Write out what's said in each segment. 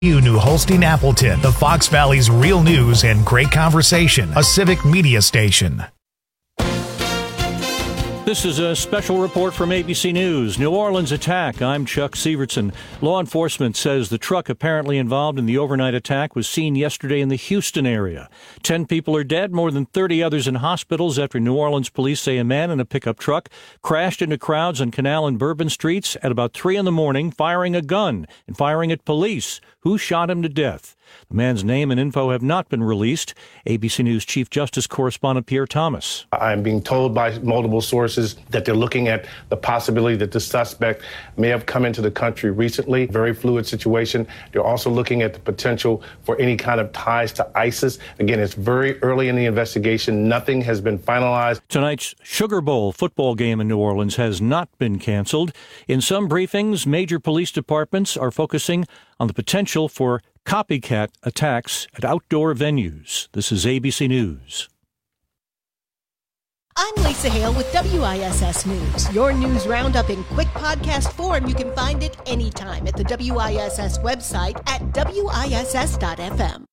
New Holstein Appleton, the Fox Valley's real news and great conversation, a civic media station. This is a special report from ABC News. New Orleans attack. I'm Chuck Sievertson. Law enforcement says the truck apparently involved in the overnight attack was seen yesterday in the Houston area. 10 people are dead, more than 30 others in hospitals after New Orleans police say a man in a pickup truck crashed into crowds on Canal and Bourbon Streets at about 3 in the morning, firing a gun and firing at police, who shot him to death. The man's name and info have not been released. ABC News Chief Justice correspondent Pierre Thomas. I'm being told by multiple sources that they're looking at the possibility that the suspect may have come into the country recently. Very fluid situation. They're also looking at the potential for any kind of ties to ISIS. Again, it's very early in the investigation. Nothing has been finalized. Tonight's Sugar Bowl football game in New Orleans has not been canceled. In some briefings, major police departments are focusing on the potential for copycat attacks at outdoor venues. This is ABC News. I'm Lisa Hale with WISS News. Your news roundup in quick podcast form. You can find it anytime at the WISS website at WISS.FM.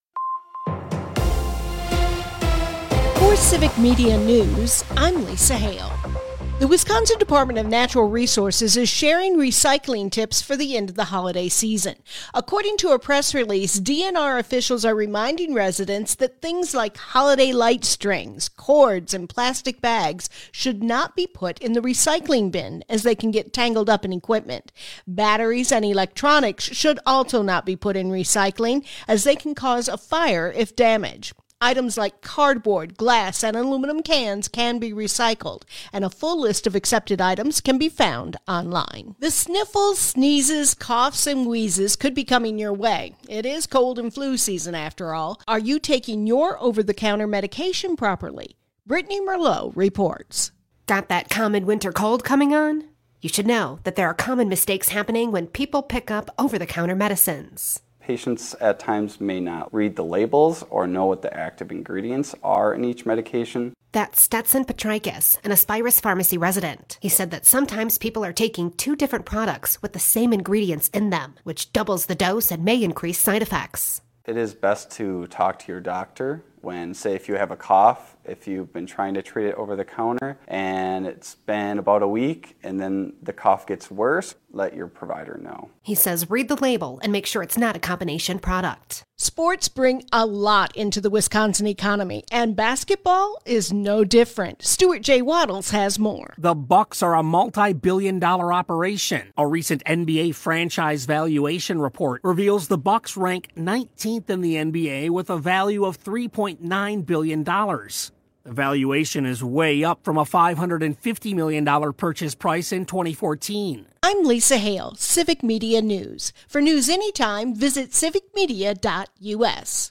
For Civic Media News, I'm Lisa Hale. The Wisconsin Department of Natural Resources is sharing recycling tips for the end of the holiday season. According to a press release, DNR officials are reminding residents that things like holiday light strings, cords, and plastic bags should not be put in the recycling bin, as they can get tangled up in equipment. Batteries and electronics should also not be put in recycling, as they can cause a fire if damaged. Items like cardboard, glass, and aluminum cans can be recycled, and a full list of accepted items can be found online. The sniffles, sneezes, coughs, and wheezes could be coming your way. It is cold and flu season after all. Are you taking your over-the-counter medication properly? Brittany Merlot reports. Got that common winter cold coming on? You should know that there are common mistakes happening when people pick up over-the-counter medicines. Patients at times may not read the labels or know what the active ingredients are in each medication. That's Stetson Petrikis, an Aspirus Pharmacy resident. He said that sometimes people are taking 2 different products with the same ingredients in them, which doubles the dose and may increase side effects. It is best to talk to your doctor when, say, if you have a cough, if you've been trying to treat it over the counter and it's been about a week and then the cough gets worse, let your provider know. He says read the label and make sure it's not a combination product. Sports bring a lot into the Wisconsin economy, and basketball is no different. Stuart J. Waddles has more. The Bucks are a multi-billion-dollar operation. A recent NBA franchise valuation report reveals the Bucks rank 19th in the NBA with a value of $3.9 billion. The valuation is way up from a $550 million purchase price in 2014. I'm Lisa Hale, Civic Media News. For news anytime, visit civicmedia.us.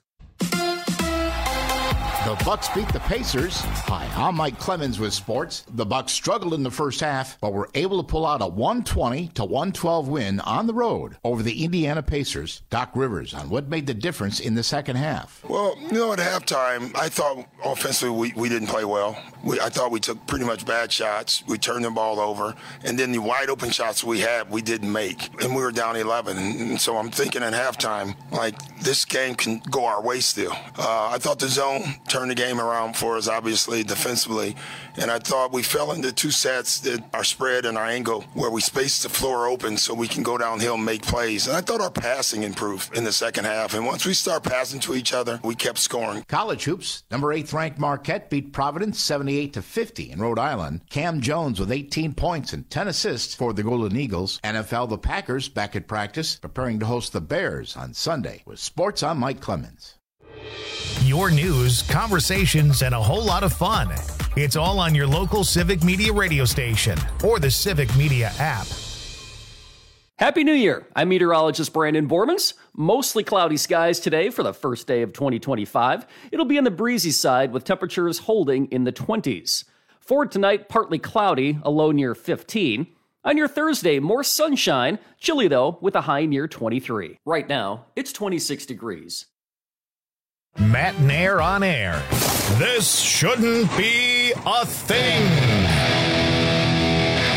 The Bucks beat the Pacers. Hi, I'm Mike Clemens with sports. The Bucks struggled in the first half, but were able to pull out a 120-112 win on the road over the Indiana Pacers. Doc Rivers on what made the difference in the second half. Well, at halftime, I thought offensively we didn't play well. I thought we took pretty much bad shots. We turned the ball over, and then the wide open shots we had, we didn't make. And we were down 11, and so I'm thinking at halftime, this game can go our way still. I thought the zone turned the game around for us, obviously, defensively. And I thought we fell into 2 sets, that our spread and our angle, where we spaced the floor open so we can go downhill and make plays. And I thought our passing improved in the second half. And once we start passing to each other, we kept scoring. College hoops, number 8th ranked Marquette beat Providence 78-50 in Rhode Island. Cam Jones with 18 points and 10 assists for the Golden Eagles. NFL, the Packers back at practice, preparing to host the Bears on Sunday. With sports, I'm Mike Clemens. Your news, conversations, and a whole lot of fun. It's all on your local Civic Media radio station or the Civic Media app. Happy New Year. I'm meteorologist Brandon Bormans. Mostly cloudy skies today for the first day of 2025. It'll be on the breezy side with temperatures holding in the 20s. For tonight, partly cloudy, a low near 15. On your Thursday, more sunshine, chilly though, with a high near 23. Right now, it's 26 degrees. Matt Nair on air. This shouldn't be a thing.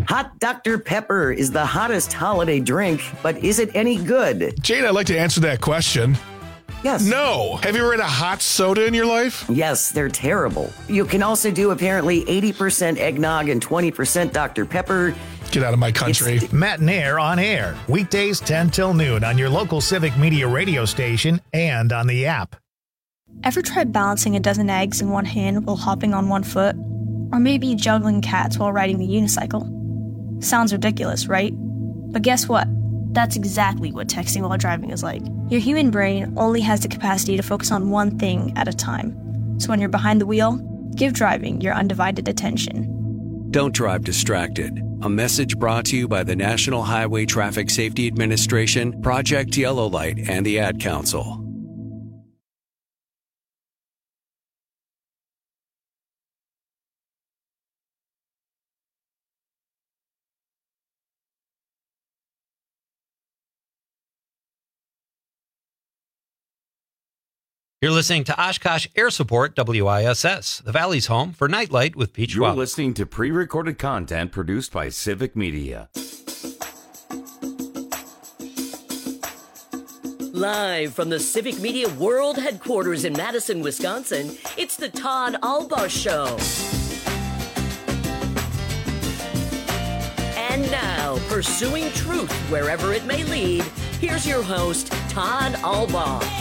Hot Dr. Pepper is the hottest holiday drink, but is it any good? Jane, I'd like to answer that question. Yes. No. Have you ever had a hot soda in your life? Yes, they're terrible. You can also do apparently 80% eggnog and 20% Dr. Pepper. Get out of my country. Matt and Air on air. Weekdays 10 till noon on your local Civic Media radio station and on the app. Ever tried balancing a dozen eggs in one hand while hopping on one foot? Or maybe juggling cats while riding a unicycle? Sounds ridiculous, right? But guess what? That's exactly what texting while driving is like. Your human brain only has the capacity to focus on one thing at a time. So when you're behind the wheel, give driving your undivided attention. Don't drive distracted. A message brought to you by the National Highway Traffic Safety Administration, Project Yellow Light, and the Ad Council. You're listening to Oshkosh Air Support WISS, the Valley's home for Nightlight with Pete Schwab. You're listening to pre-recorded content produced by Civic Media. Live from the Civic Media World Headquarters in Madison, Wisconsin, it's the Todd Albaugh Show. And now, pursuing truth wherever it may lead, here's your host, Todd Albaugh.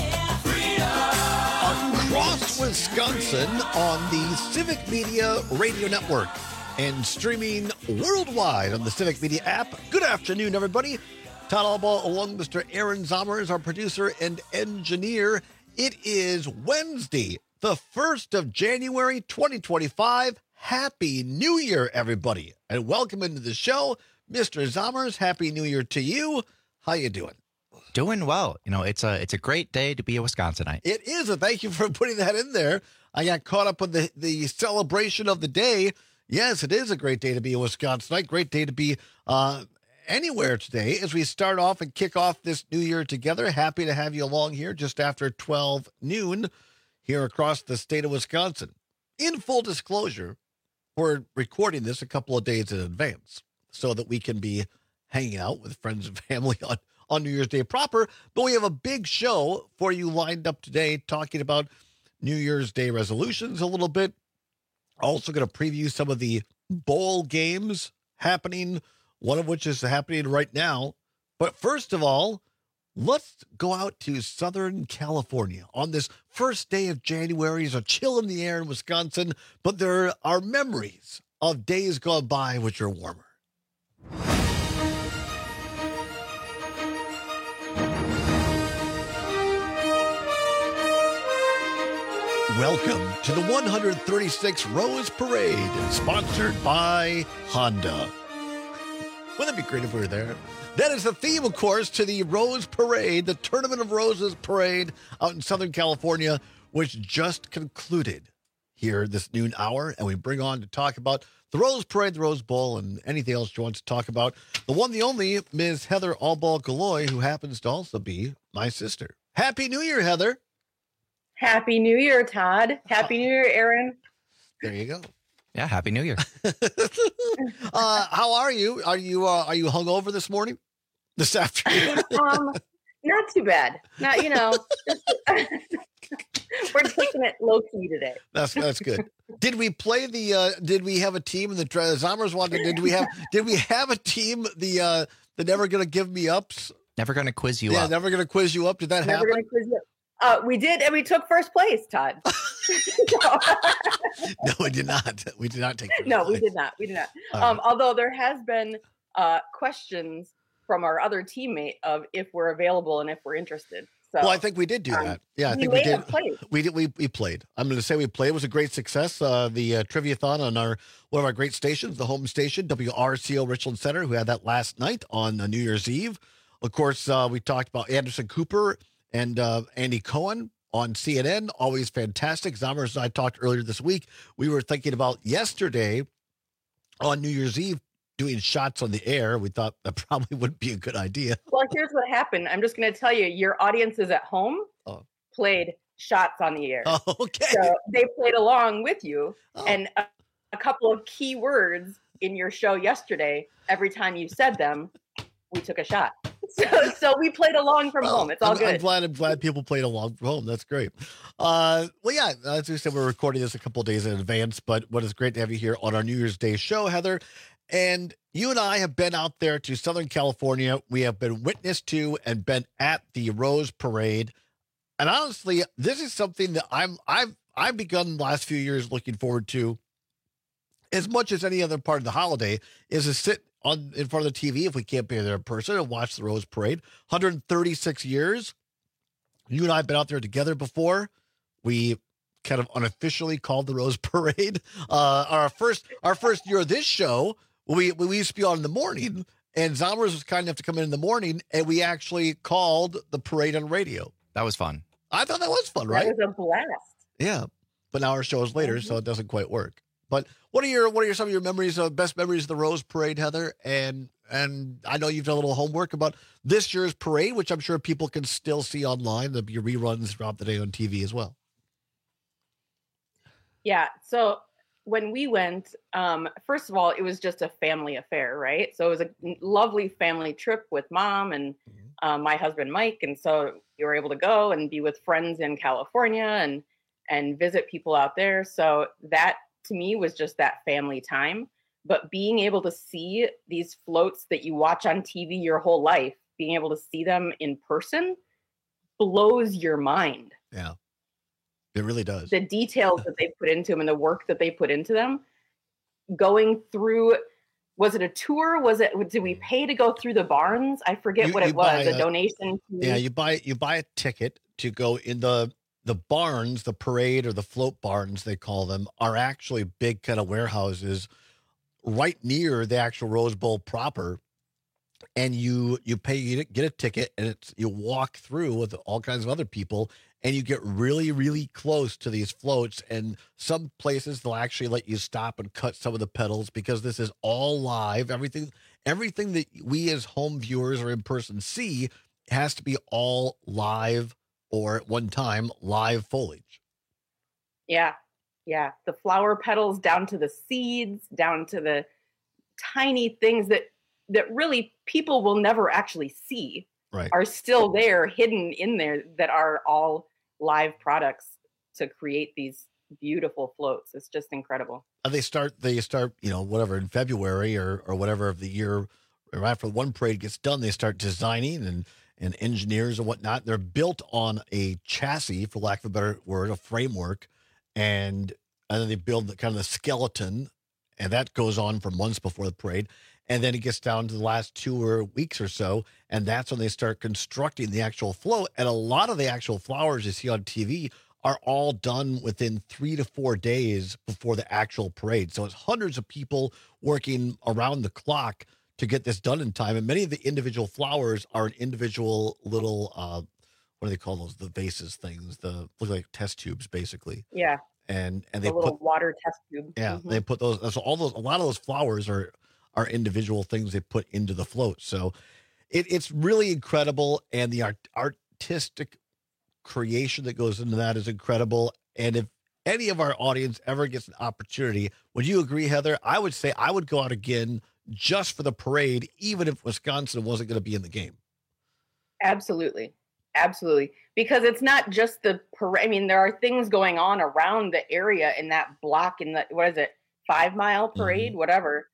Across Wisconsin on the Civic Media Radio Network and streaming worldwide on the Civic Media app. Good afternoon, everybody. Todd Albaugh along with Mr. Aaron Zommers, our producer and engineer. It is Wednesday, the 1st of January, 2025. Happy New Year, everybody, and welcome into the show. Mr. Zommers, Happy New Year to you. How you doing? Doing well. You know, it's a great day to be a Wisconsinite. It is, and thank you for putting that in there. I got caught up with the celebration of the day. Yes, it is a great day to be a Wisconsinite. Great day to be anywhere today as we start off and kick off this new year together. Happy to have you along here just after 12 noon here across the state of Wisconsin. In full disclosure, we're recording this a couple of days in advance so that we can be hanging out with friends and family on New Year's Day proper, but we have a big show for you lined up today talking about New Year's Day resolutions a little bit. Also going to preview some of the bowl games happening, one of which is happening right now. But first of all, let's go out to Southern California on this first day of January. There's a chill in the air in Wisconsin, but there are memories of days gone by which are warmer. Welcome to the 136 Rose Parade, sponsored by Honda. Wouldn't it be great if we were there? That is the theme, of course, to the Rose Parade, the Tournament of Roses Parade out in Southern California, which just concluded here this noon hour. And we bring on to talk about the Rose Parade, the Rose Bowl, and anything else you want to talk about. The one, the only, Ms. Heather Albaugh-Galloy, who happens to also be my sister. Happy New Year, Heather. Happy New Year, Todd. Happy New Year, Aaron. There you go. Yeah, Happy New Year. How are you? Are you hungover this morning? This afternoon? Not too bad. Not, we're taking it low key today. That's good. Did we play did we have a team in the Zommers wanted? Did we have a team the Never Gonna Give Me Ups? Never Gonna Quiz You Up. Yeah, Never Gonna Quiz You Up. Did that happen? Never Gonna Quiz You Up. We did, and we took first place, Todd. No, we did not. We did not take first No, place. we did not. We did not. Although there has been questions from our other teammate of if we're available and if we're interested. So, well, I think we did do that. Yeah, I think we did. We played. I'm going to say we played. It was a great success. The Trivia-thon on one of our great stations, the home station, WRCO Richland Center, who had that last night on New Year's Eve. Of course, we talked about Anderson Cooper and Andy Cohen on CNN. Always fantastic. Zommers and I talked earlier this week. We were thinking about yesterday on New Year's Eve doing shots on the air. We thought that probably wouldn't be a good idea. Well, here's what happened. I'm just going to tell you, your audiences at home played shots on the air. Oh, okay. So they played along with you, and a couple of key words in your show yesterday, every time you said them, we took a shot. So we played along from home. It's all good. I'm glad people played along from home. That's great. Well, yeah, as we said, we're recording this a couple of days in advance, but what is great to have you here on our New Year's Day show, Heather. And you and I have been out there to Southern California. We have been witness to and been at the Rose Parade. And honestly, this is something that I've begun the last few years looking forward to as much as any other part of the holiday, is to sit in front of the TV if we can't be there in person and watch the Rose Parade. 136 years. You and I have been out there together before. We kind of unofficially called the Rose Parade. Our first year of this show, we used to be on in the morning, and Zombers was kind enough to come in the morning, and we actually called the parade on radio. That was fun. I thought that was fun, right? That was a blast. Yeah, but now our show is later, so it doesn't quite work. But what are some of your memories, best memories of the Rose Parade, Heather? And I know you've done a little homework about this year's parade, which I'm sure people can still see online. There'll be reruns throughout the day on TV as well. Yeah. So when we went, first of all, it was just a family affair, right? So it was a lovely family trip with Mom and my husband, Mike. And so you were able to go and be with friends in California and visit people out there. So that, to me, was just that family time. But being able to see these floats that you watch on TV your whole life, being able to see them in person blows your mind. Yeah, it really does. The details that they put into them and the work that they put into them. Going through, was it a tour? Did we pay to go through the barns? I forget what it was. A donation. Yeah, you buy a ticket to go in the barns. The parade, or the float barns, they call them, are actually big kind of warehouses right near the actual Rose Bowl proper. And you get a ticket, and you walk through with all kinds of other people, and you get really, really close to these floats. And some places they'll actually let you stop and cut some of the pedals, because this is all live. Everything that we as home viewers or in person see has to be all live, or at one time live foliage. Yeah. Yeah. The flower petals down to the seeds, down to the tiny things that really people will never actually see, right, are still there, hidden in there, that are all live products to create these beautiful floats. It's just incredible. They start, whatever, in February or whatever of the year, or after one parade gets done, they start designing and engineers and whatnot. They're built on a chassis, for lack of a better word, a framework, and then they build the skeleton, and that goes on for months before the parade. And then it gets down to the last 2 weeks or so, and that's when they start constructing the actual float. And a lot of the actual flowers you see on TV are all done within 3 to 4 days before the actual parade. So it's hundreds of people working around the clock to get this done in time. And many of the individual flowers are in individual little, what do they call those? The vases things, look like test tubes, basically. Yeah. And they put water test tube. Yeah. Mm-hmm. They put those. So a lot of those flowers are individual things they put into the float. So it's really incredible. And the artistic creation that goes into that is incredible. And if any of our audience ever gets an opportunity, would you agree, Heather? I would say I would go out again just for the parade, even if Wisconsin wasn't going to be in the game. Absolutely. Absolutely. Because it's not just the parade. I mean, there are things going on around the area in that block, in the, 5 mile parade, whatever,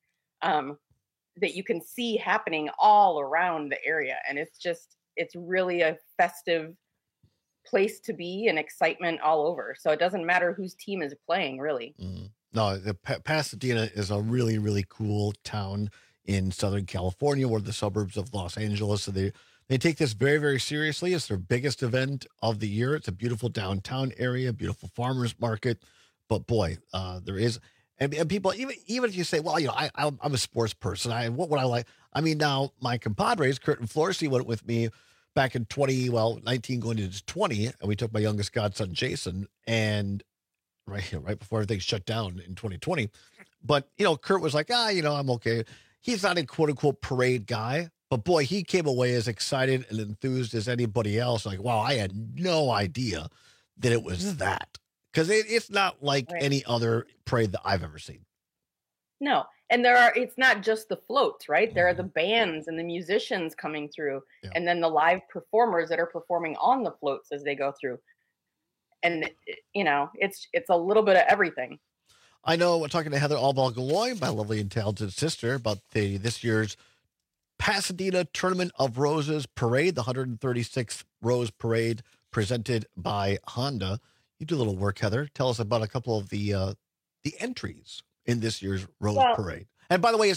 that you can see happening all around the area. And it's really a festive place to be, and excitement all over. So it doesn't matter whose team is playing, really. No, Pasadena is a really, really cool town in Southern California, or the suburbs of Los Angeles. So they take this very, very seriously. It's their biggest event of the year. It's a beautiful downtown area, beautiful farmers market. But boy, there is, and people, even if you say, well, I'm a sports person. What would I like? I mean, now my compadres, Kurt and Florsey, went with me back in 19 going into 20, and we took my youngest godson, Jason, and right before everything shut down in 2020. But, Kurt was like, I'm okay. He's not a quote unquote parade guy, but boy, he came away as excited and enthused as anybody else. Like, wow, I had no idea that it was that. Because it's not like any other parade that I've ever seen. No. And it's not just the floats, right? There are the bands and the musicians coming through, and then the live performers that are performing on the floats as they go through. And, it's a little bit of everything. I know we're talking to Heather Albaugh-Galloy, my lovely and talented sister, about this year's Pasadena Tournament of Roses Parade, the 136th Rose Parade presented by Honda. You do a little work, Heather. Tell us about a couple of the entries in this year's Rose Parade. And by the way, it's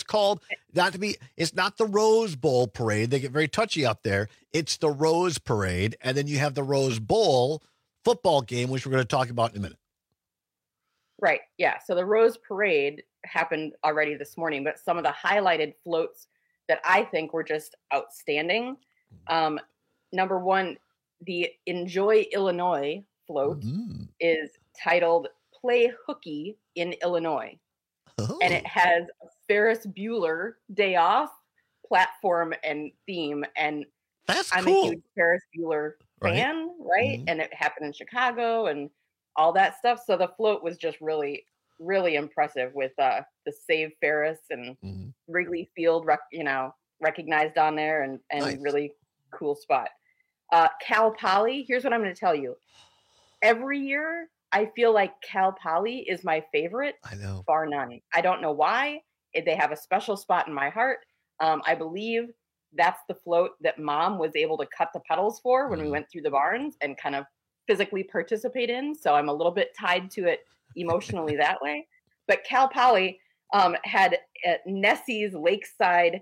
not the Rose Bowl Parade. They get very touchy up there. It's the Rose Parade. And then you have the Rose Bowl football game, which we're going to talk about in a minute. Right. Yeah. So the Rose Parade happened already this morning, but some of the highlighted floats that I think were just outstanding. Number one, the Enjoy Illinois float is titled Play Hooky in Illinois. Oh. And it has a Ferris Bueller Day Off platform and theme. And I'm a huge Ferris Bueller fan, right? And it happened in Chicago and all that stuff. So the float was just really, really impressive with the Save Ferris and Wrigley Field, recognized on there and nice. Really cool spot. Cal Poly, here's what I'm going to tell you. Every year, I feel like Cal Poly is my favorite. I know. Bar none. I don't know why. They have a special spot in my heart. I believe that's the float that Mom was able to cut the pedals for when we went through the barns and kind of physically participate in. So I'm a little bit tied to it emotionally that way. But Cal Poly had Nessie's Lakeside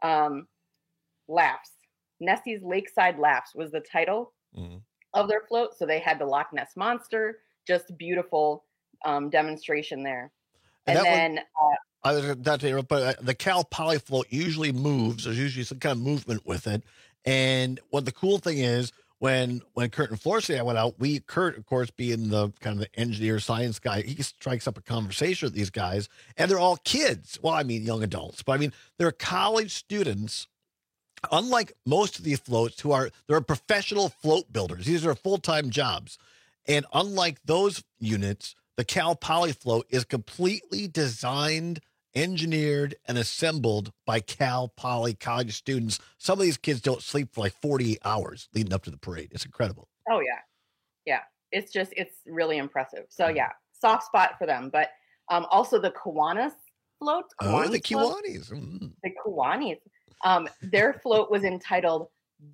Laughs. Nessie's Lakeside Laughs was the title of their float. So they had the Loch Ness Monster, just beautiful demonstration there. And then I was not to interrupt, but the Cal Poly float usually moves. There's usually some kind of movement with it. And what the cool thing is, when Kurt and Florcy went out, Kurt, of course, being the kind of the engineer science guy, he strikes up a conversation with these guys, and they're all kids. Well, I mean, young adults, but I mean, they're college students. Unlike most of these floats they're professional float builders. These are full-time jobs. And unlike those units, the Cal Poly float is completely designed, engineered, and assembled by Cal Poly college students. Some of these kids don't sleep for like 48 hours leading up to the parade. It's incredible. Oh, yeah. Yeah. It's really impressive. So, yeah, soft spot for them. But also the Kiwanis float. The Kiwanis. The Kiwanis. Their float was entitled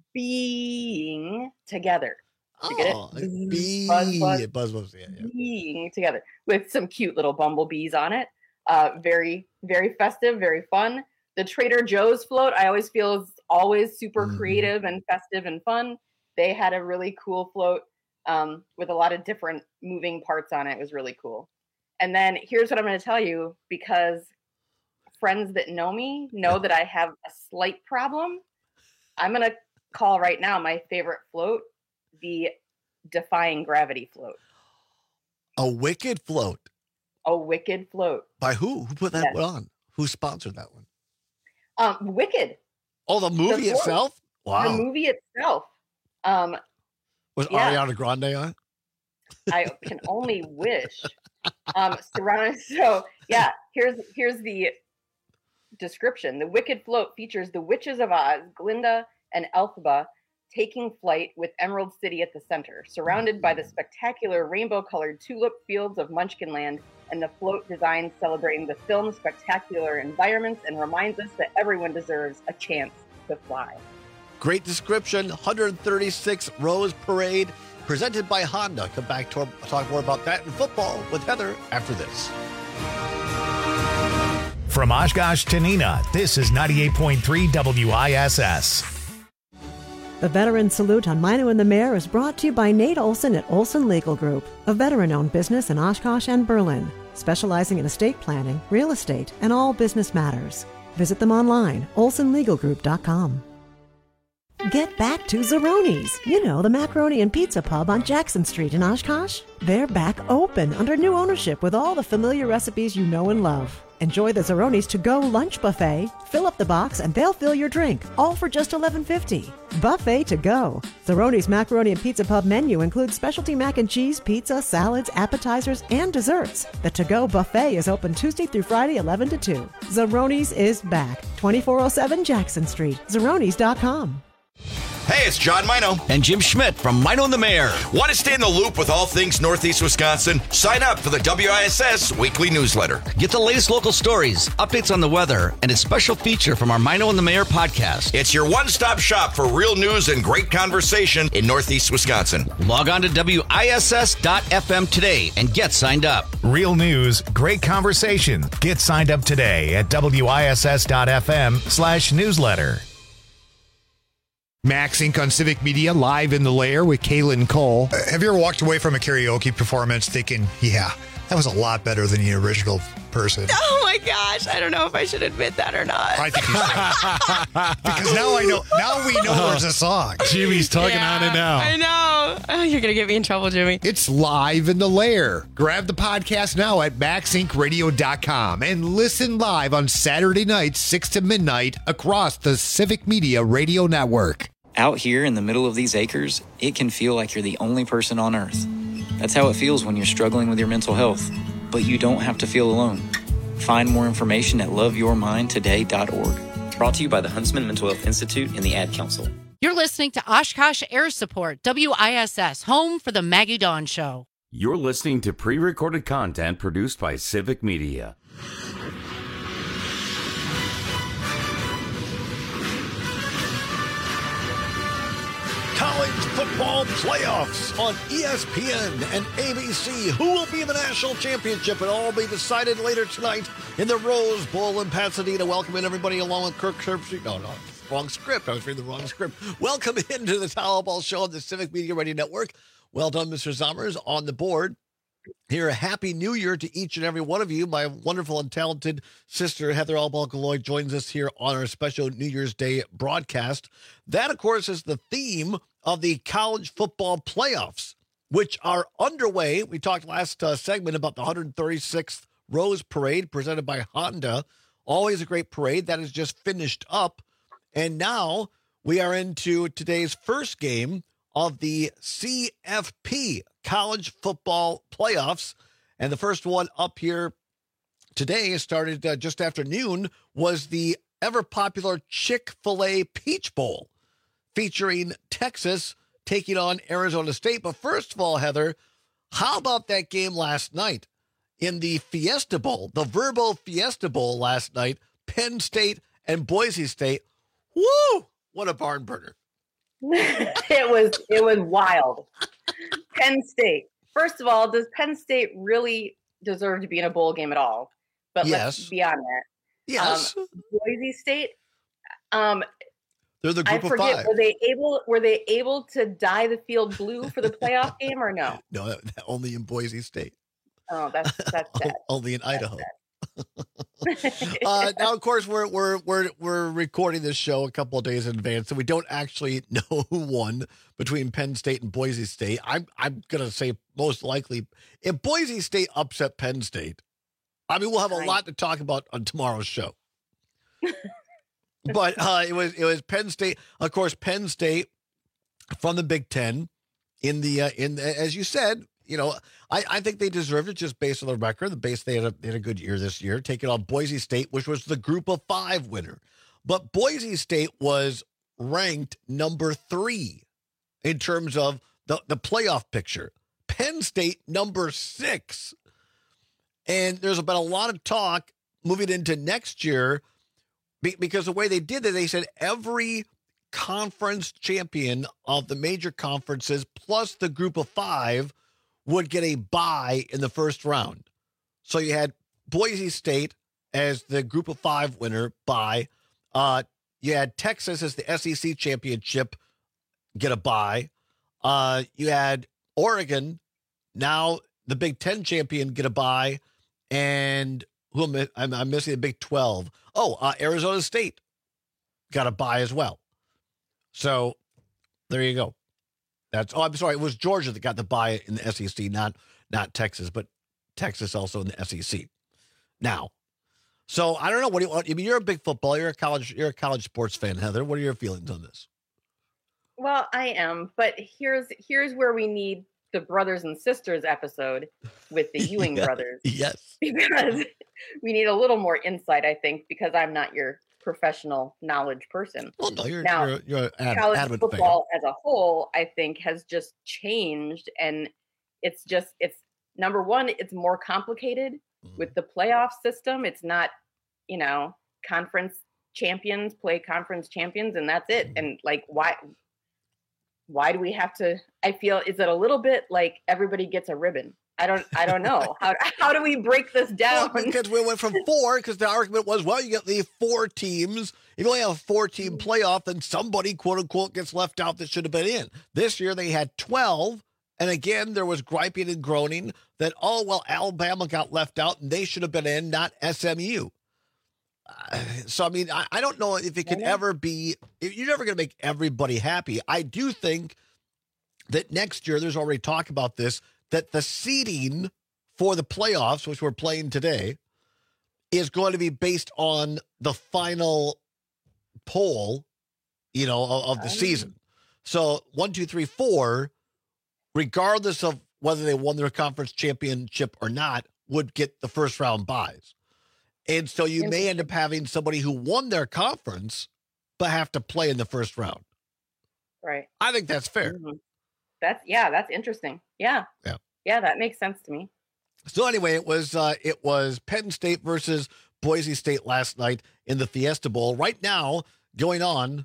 Being Together. Did you get it? Buzz. Yeah. Being Together with some cute little bumblebees on it. Very, very festive, very fun. The Trader Joe's float, I always feel, is always super creative and festive and fun. They had a really cool float with a lot of different moving parts on it. It was really cool. And then here's what I'm going to tell you, because friends that know me know that I have a slight problem. I'm going to call right now my favorite float the Defying Gravity float. A wicked float. A wicked float. By who? Who put that one on? Who sponsored that one? Wicked. Oh, the movie itself? Wow. The movie itself. Was Ariana Grande on? I can only wish. Surrounded. So yeah, here's the description. The Wicked float features the Witches of Oz, Glinda and Elphaba, taking flight with Emerald City at the center, surrounded by the spectacular rainbow-colored tulip fields of Munchkinland, and the float design celebrating the film's spectacular environments and reminds us that everyone deserves a chance to fly. Great description. 136 Rose Parade, presented by Honda. Come back to talk more about that in football with Heather after this. From Oshkosh to Neenah, this is 98.3 WISS. The Veteran Salute on Mino and the Mayor is brought to you by Nate Olson at Olson Legal Group, a veteran-owned business in Oshkosh and Berlin, specializing in estate planning, real estate, and all business matters. Visit them online, olsonlegalgroup.com. Get back to Zeroni's. You know, the macaroni and pizza pub on Jackson Street in Oshkosh. They're back open under new ownership with all the familiar recipes you know and love. Enjoy the Zeroni's to-go lunch buffet. Fill up the box and they'll fill your drink, all for just $11.50. Buffet to go. Zeroni's Macaroni and Pizza Pub menu includes specialty mac and cheese, pizza, salads, appetizers, and desserts. The to-go buffet is open Tuesday through Friday, 11 to 2. Zeroni's is back. 2407 Jackson Street. Zeronis.com. Hey, it's John Mino and Jim Schmidt from Mino and the Mayor. Want to stay in the loop with all things Northeast Wisconsin? Sign up for the WISS weekly newsletter. Get the latest local stories, updates on the weather, and a special feature from our Mino and the Mayor podcast. It's your one-stop shop for real news and great conversation in Northeast Wisconsin. Log on to WISS.FM today and get signed up. Real news, great conversation. Get signed up today at WISS.FM/newsletter. Max Inc. on Civic Media, live in the lair with Kaylin Cole. Have you ever walked away from a karaoke performance thinking, yeah, that was a lot better than the original person? Oh my gosh, I don't know if I should admit that or not. I think you should. Because now I know. Now we know there's a song. Jimmy's tugging on it now. I know. Oh, you're going to get me in trouble, Jimmy. It's live in the lair. Grab the podcast now at maxincradio.com and listen live on Saturday nights, 6 to midnight, across the Civic Media Radio Network. Out here in the middle of these acres, it can feel like you're the only person on Earth. That's how it feels when you're struggling with your mental health. But you don't have to feel alone. Find more information at loveyourmindtoday.org. Brought to you by the Huntsman Mental Health Institute and the Ad Council. You're listening to Oshkosh Air Support, WISS, home for the Maggie Dawn Show. You're listening to pre-recorded content produced by Civic Media. College football playoffs on ESPN and ABC. Who will be in the national championship? It'll all be decided later tonight in the Rose Bowl in Pasadena. Welcoming everybody along with Kirk Herbstreit. No, wrong script. I was reading the wrong script. Welcome into the Towel Ball Show on the Civic Media Radio Network. Well done, Mr. Zommers, on the board. Here, a happy new year to each and every one of you. My wonderful and talented sister, Heather Albalcaloy, joins us here on our special New Year's Day broadcast. That, of course, is the theme of the college football playoffs, which are underway. We talked last segment about the 136th Rose Parade presented by Honda. Always a great parade. That is just finished up. And now we are into today's first game of the CFP, College Football Playoffs. And the first one up here today started just after noon was the ever-popular Chick-fil-A Peach Bowl, featuring Texas taking on Arizona State. But first of all, Heather, how about that game last night in the Fiesta Bowl, the Verbo Fiesta Bowl last night, Penn State and Boise State? Woo! What a barn burner. It was wild. Penn State. First of all, does Penn State really deserve to be in a bowl game at all? But let's be on that. Yes. Boise State. They're the group of five. Were they able to dye the field blue for the playoff game or no? No, only in Boise State. Oh, that's sad. Only in Idaho. Now, of course, we're recording this show a couple of days in advance, so we don't actually know who won between Penn State and Boise State. I'm gonna say most likely if Boise State upset Penn State, I mean, we'll have a lot to talk about on tomorrow's show. But it was Penn State, of course. Penn State from the Big Ten in the as you said. You know, I think they deserved it just based on the record. They had a good year this year, taking on Boise State, which was the group of five winner. But Boise State was ranked number 3 in terms of the playoff picture. Penn State, number 6. And there's been a lot of talk moving into next year because the way they did it, they said every conference champion of the major conferences plus the group of 5 would get a bye in the first round. So you had Boise State as the group of 5 winner bye. You had Texas as the SEC championship get a bye. You had Oregon, now the Big Ten champion, get a bye. And who I'm missing the Big 12. Arizona State got a bye as well. So there you go. I'm sorry. It was Georgia that got the bye in the SEC, not Texas, but Texas also in the SEC. Now, So I don't know. What do you want? I mean, you're a big football. You're a college sports fan, Heather. What are your feelings on this? Well, I am, but here's where we need the brothers and sisters episode with the Ewing brothers. Yes. Because we need a little more insight, I think, because I'm not your professional knowledge person. Well, no, you're college football as a whole, I think, has just changed, and it's number one, it's more complicated with the playoff system. It's not, conference champions play conference champions, and that's it. And like, why do we have to? I feel, is it a little bit like everybody gets a ribbon? I don't know. How do we break this down? Well, because we went from 4, because the argument was, well, you get the 4 teams. If you only have a 4-team playoff, then somebody, quote unquote, gets left out that should have been in. This year they had 12. And again, there was griping and groaning that, oh, well, Alabama got left out and they should have been in, not SMU. So, I mean, I don't know if it can ever be, you're never going to make everybody happy. I do think that next year, there's already talk about this, that the seeding for the playoffs, which we're playing today, is going to be based on the final poll, of the season. So 1, 2, 3, 4, regardless of whether they won their conference championship or not, would get the first round buys. And so you may end up having somebody who won their conference, but have to play in the first round. Right. I think that's fair. Mm-hmm. That's interesting. Yeah. Yeah, that makes sense to me. So anyway, it was Penn State versus Boise State last night in the Fiesta Bowl. Right now, going on,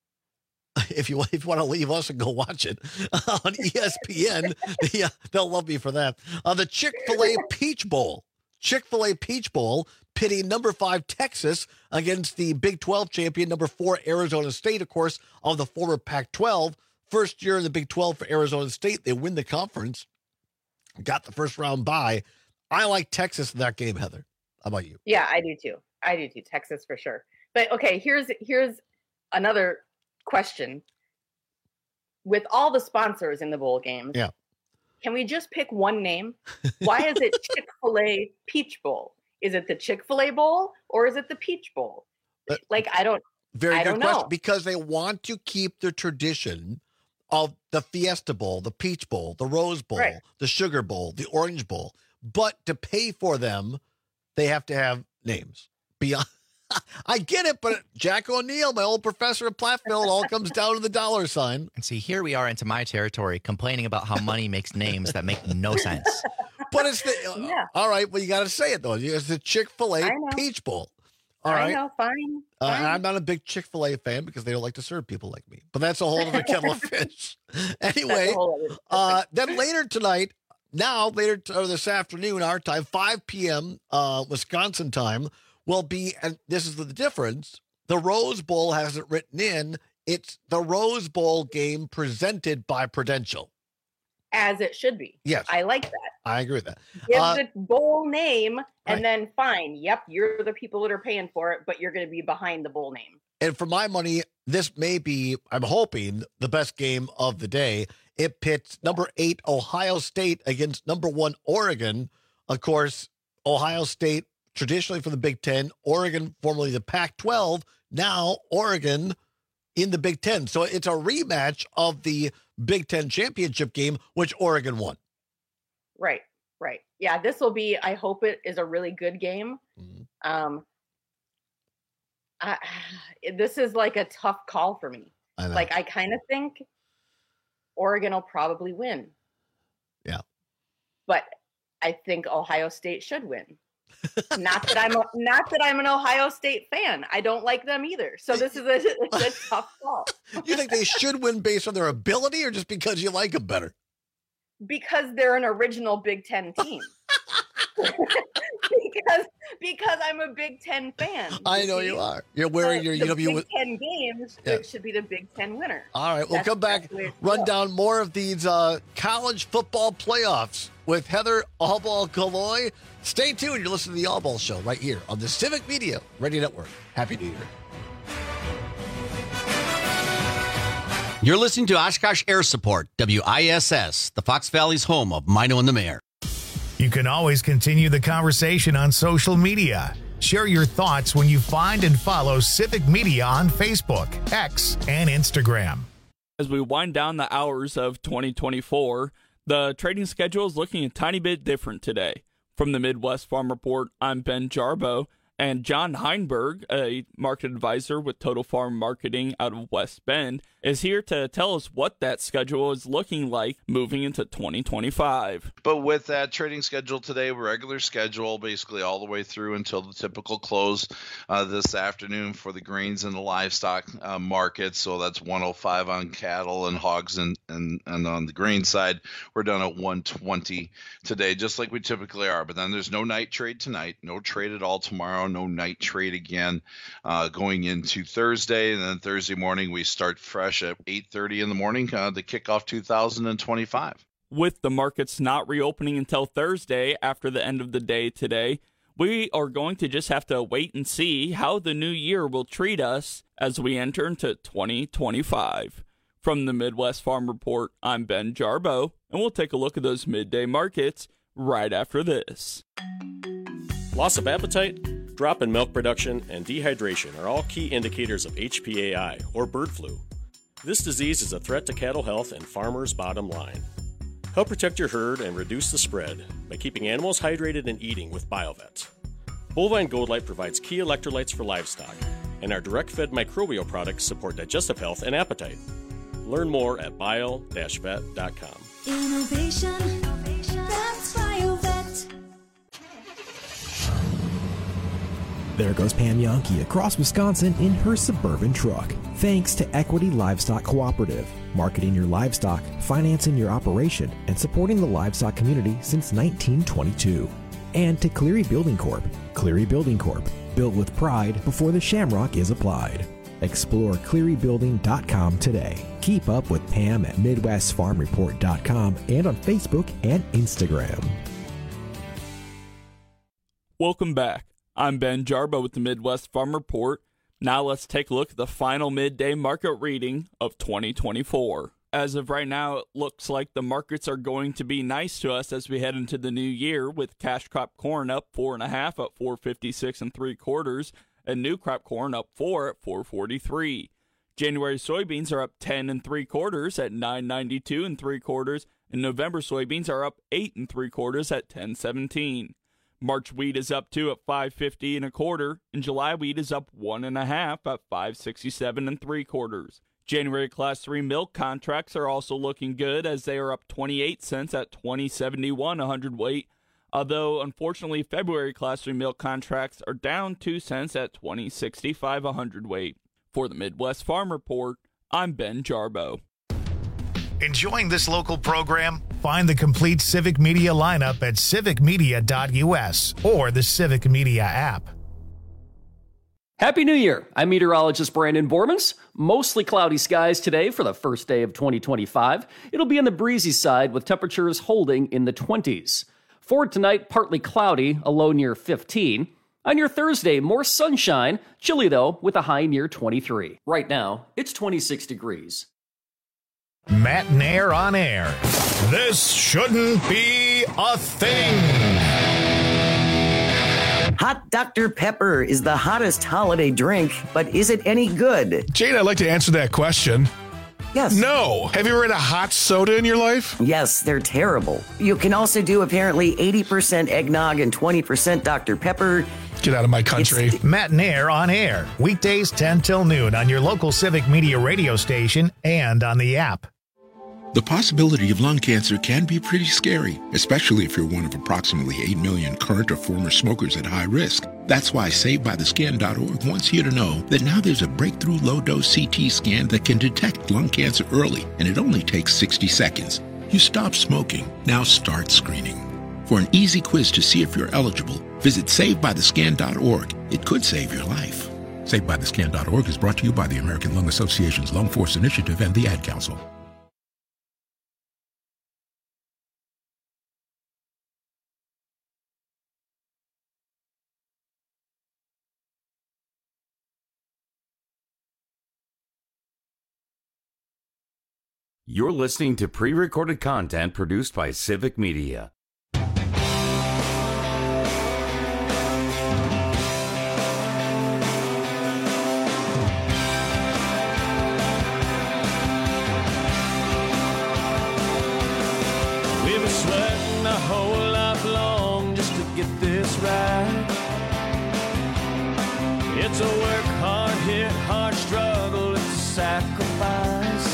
if you want to leave us and go watch it on ESPN, they'll love me for that. The Chick-fil-A Peach Bowl. Chick-fil-A Peach Bowl pitting number 5 Texas against the Big 12 champion, number 4 Arizona State, of course, of the former Pac-12. First year in the Big 12 for Arizona State. They win the conference. Got the first round bye. I like Texas in that game, Heather. How about you? Yeah, I do too. Texas for sure. But okay, here's another question. With all the sponsors in the bowl games, can we just pick one name? Why is it Chick-fil-A Peach Bowl? Is it the Chick-fil-A Bowl or is it the Peach Bowl? I don't question. know. Because they want to keep the tradition of the Fiesta Bowl, the Peach Bowl, the Rose Bowl, the Sugar Bowl, the Orange Bowl. But to pay for them, they have to have names. Beyond, I get it, but Jack O'Neill, my old professor at Platteville, it all comes down to the dollar sign. And see, here we are into my territory, complaining about how money makes names that make no sense. But it's all right. Well, you got to say it though. It's the Chick-fil-A Peach Bowl. All right. I know, fine. I'm not a big Chick-fil-A fan because they don't like to serve people like me. But that's a whole other kettle of fish. Anyway, then later tonight, this afternoon, our time, 5 p.m. Wisconsin time, will be, and this is the difference, the Rose Bowl has it written in. It's the Rose Bowl game presented by Prudential. As it should be. Yes. I like that. I agree with that. Give the bowl name, and then fine. Yep, you're the people that are paying for it, but you're going to be behind the bowl name. And for my money, this may be, I'm hoping, the best game of the day. It pits number 8 Ohio State against number 1 Oregon. Of course, Ohio State, traditionally from the Big Ten, Oregon, formerly the Pac-12, now Oregon in the Big Ten. So it's a rematch of the Big Ten championship game, which Oregon won. Right. Yeah, this will be, I hope it is a really good game. Mm-hmm. This is like a tough call for me. I kind of think Oregon will probably win. Yeah. But I think Ohio State should win. Not that I'm an Ohio State fan. I don't like them either. So this is a tough call. You think they should win based on their ability or just because you like them better? Because they're an original Big Ten team. because I'm a Big Ten fan. I know you are. You're wearing your UW Big Ten games. Yeah. It should be the Big Ten winner. All right, we'll come back, run down more of these college football playoffs with Heather Allball Galoy. Stay tuned. You're listening to the Allball Show right here on the Civic Media Radio Network. Happy New Year. You're listening to Oshkosh Air Support, WISS, the Fox Valley's home of Mino and the Mayor. You can always continue the conversation on social media. Share your thoughts when you find and follow Civic Media on Facebook, X, and Instagram. As we wind down the hours of 2024, the trading schedule is looking a tiny bit different today. From the Midwest Farm Report, I'm Ben Jarbo, and John Heinberg, a market advisor with Total Farm Marketing out of West Bend, is here to tell us what that schedule is looking like moving into 2025. But with that trading schedule today, regular schedule, basically all the way through until the typical close this afternoon for the grains and the livestock market. So that's 105 on cattle and hogs, and on the grain side, we're done at 120 today, just like we typically are. But then there's no night trade tonight, no trade at all tomorrow, no night trade again going into Thursday. And then Thursday morning, we start fresh at 8:30 in the morning to kick off 2025. With the markets not reopening until Thursday after the end of the day today, we are going to just have to wait and see how the new year will treat us as we enter into 2025. From the Midwest Farm Report, I'm Ben Jarbo, and we'll take a look at those midday markets right after this. Loss of appetite, drop in milk production, and dehydration are all key indicators of HPAI, or bird flu. This disease is a threat to cattle health and farmers' bottom line. Help protect your herd and reduce the spread by keeping animals hydrated and eating with BioVet. Bovine Gold Light provides key electrolytes for livestock, and our direct-fed microbial products support digestive health and appetite. Learn more at bio-vet.com. Innovation, that's BioVet. There goes Pam Yankee across Wisconsin in her Suburban truck. Thanks to Equity Livestock Cooperative, marketing your livestock, financing your operation, and supporting the livestock community since 1922. And to Cleary Building Corp. Cleary Building Corp. Built with pride before the shamrock is applied. Explore clearybuilding.com today. Keep up with Pam at MidwestFarmReport.com and on Facebook and Instagram. Welcome back. I'm Ben Jarbo with the Midwest Farm Report. Now let's take a look at the final midday market reading of 2024. As of right now, it looks like the markets are going to be nice to us as we head into the new year, with cash crop corn up 4.5 at 456 3/4, and new crop corn up 4 at 443. January soybeans are up 10 3/4 at 992 3/4, and November soybeans are up 8 3/4 at 1017. March wheat is up 2 at 550 1/4, and July wheat is up 1.5 at 567 3/4. January Class 3 milk contracts are also looking good, as they are up 28 cents at 20.71 a hundredweight, although unfortunately February Class 3 milk contracts are down 2 cents at 20.65 a hundredweight. For the Midwest Farm Report, I'm Ben Jarbo. Enjoying this local program? Find the complete Civic Media lineup at civicmedia.us or the Civic Media app. Happy New Year. I'm meteorologist Brandon Bormans. Mostly cloudy skies today for the first day of 2025. It'll be on the breezy side with temperatures holding in the 20s. For tonight, partly cloudy, a low near 15. On your Thursday, more sunshine, chilly though, with a high near 23. Right now, it's 26 degrees. Matt Nair on air. This shouldn't be a thing. Hot Dr. Pepper is the hottest holiday drink, but is it any good? Jade, I'd like to answer that question. Yes. No. Have you ever had a hot soda in your life? Yes, they're terrible. You can also do apparently 80% eggnog and 20% Dr. Pepper. Get out of my country. Matt Nair on air. Weekdays 10 till noon on your local Civic Media radio station and on the app. The possibility of lung cancer can be pretty scary, especially if you're one of approximately 8 million current or former smokers at high risk. That's why SaveByTheScan.org wants you to know that now there's a breakthrough low-dose CT scan that can detect lung cancer early, and it only takes 60 seconds. You stop smoking, now start screening. For an easy quiz to see if you're eligible, visit SaveByTheScan.org. It could save your life. SaveByTheScan.org is brought to you by the American Lung Association's Lung Force Initiative and the Ad Council. You're listening to pre-recorded content produced by Civic Media. We've been sweating a whole lot long just to get this right. It's a work hard, hit hard struggle, it's a sacrifice.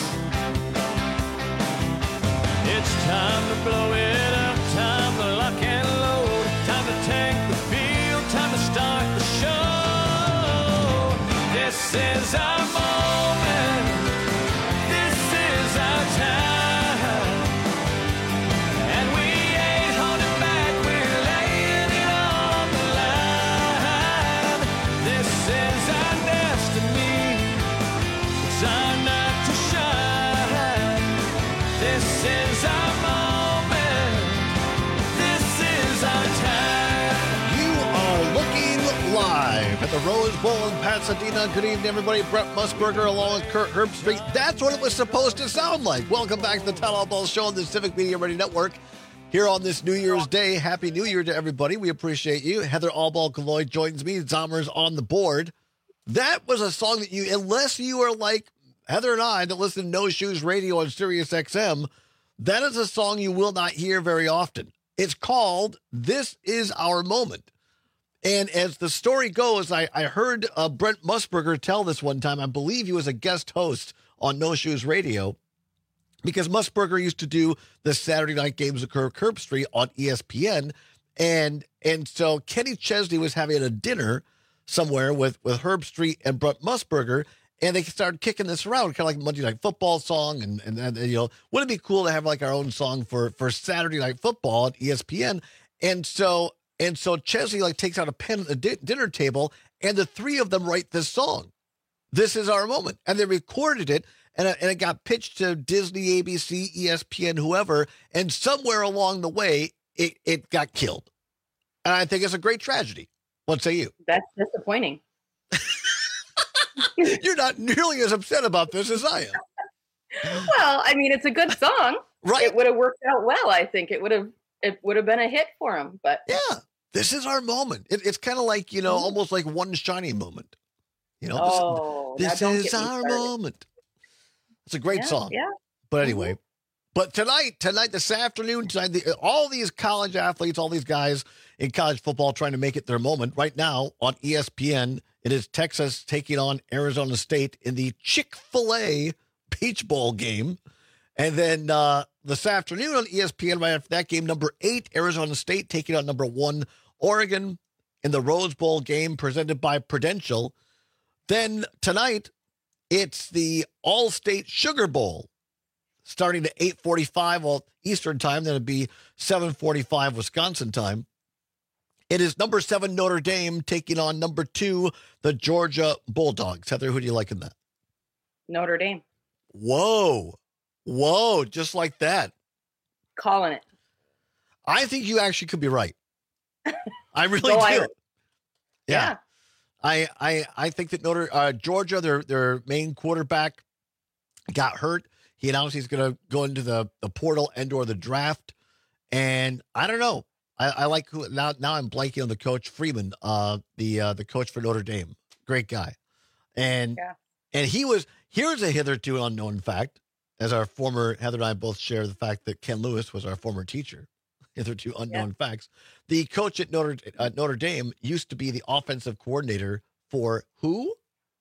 It's time to blow it up, time to lock and load, time to take the field, time to start the show. This is our moment, this is our time, and we ain't holding back, we're laying it on the line. This is our destiny, it's our night to shine. This is our moment, this is our time. You are looking live at the Rose Bowl in Pasadena. Good evening, everybody. Brett Musburger along with Kurt Herbstreit. That's what it was supposed to sound like. Welcome back to the Town Hall Ball Show on the Civic Media Radio Network. Here on this New Year's Day, Happy New Year to everybody. We appreciate you. Heather Allball-Kaloy joins me. Zomer's on the board. That was a song that you, unless you are like Heather and I that listen to No Shoes Radio on Sirius XM, that is a song you will not hear very often. It's called This Is Our Moment. And as the story goes, I heard Brent Musburger tell this one time. I believe he was a guest host on No Shoes Radio, because Musburger used to do the Saturday night games of Kurt Herbstreit on ESPN. And so Kenny Chesney was having a dinner somewhere with Herbstreit and Brent Musburger, and they started kicking this around, kind of like Monday Night Football song. And you know, wouldn't it be cool to have like our own song for Saturday Night Football at ESPN? And so Chesney like takes out a pen at the dinner table, and the three of them write this song, This Is Our Moment. And they recorded it, and it got pitched to Disney, ABC, ESPN, whoever, and somewhere along the way, it got killed. And I think it's a great tragedy. What say you? That's disappointing. You're not nearly as upset about this as I am. Well, I mean, it's a good song. Right. It would have worked out well, I think. It would have been a hit for him. But yeah, this is our moment. It's kind of like, you know, almost like One Shiny Moment. You know, this is our moment. It's a great song. Yeah. But anyway, but tonight, this afternoon, all these college athletes, all these guys in college football trying to make it their moment. Right now on ESPN, it is Texas taking on Arizona State in the Chick-fil-A Peach Bowl game. And then this afternoon on ESPN, right after that game, number 8, Arizona State taking on number 1, Oregon in the Rose Bowl game presented by Prudential. Then tonight, it's the All-State Sugar Bowl starting at 8:45 Eastern time. Then it'd be 7:45 Wisconsin time. It is number 7 Notre Dame taking on number 2, the Georgia Bulldogs. Heather, who do you like in that? Notre Dame. Whoa, just like that. Calling it. I think you actually could be right. I really do. Yeah. I think that Georgia, their main quarterback got hurt. He announced he's going to go into the portal and/or the draft. And I don't know. I like who now I'm blanking on the coach, Freeman, the coach for Notre Dame. Great guy. And here's a hitherto unknown fact, as our former Heather and I both share the fact that Ken Lewis was our former teacher. Hitherto unknown facts. The coach at Notre Dame used to be the offensive coordinator for who?